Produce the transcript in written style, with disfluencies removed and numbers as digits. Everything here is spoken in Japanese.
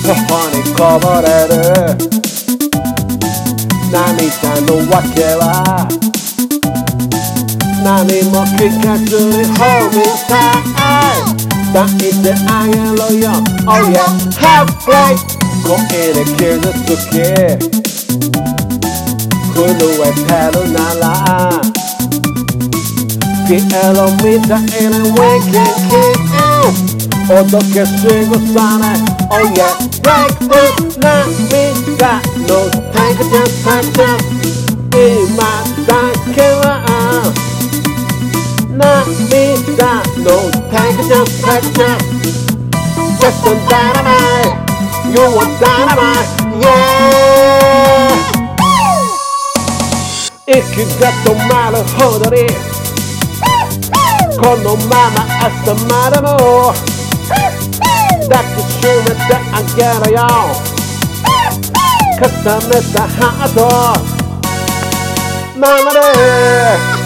頬にこぼれる涙の訳は何も聞かずにホームタイム抱いてあげろよ Oh yeah Have play 恋で傷つき震えてるならピエロみたいに We can keep おどけしぐさね Oh yeah Break the 涙の Take a chance Take a chance 今だけは涙の Take a chance Take a chance Just a dynamite You are dynamite Yeah 息が止まるほどにこのまま朝までも抱きしめてあげるよ重ねたハートままで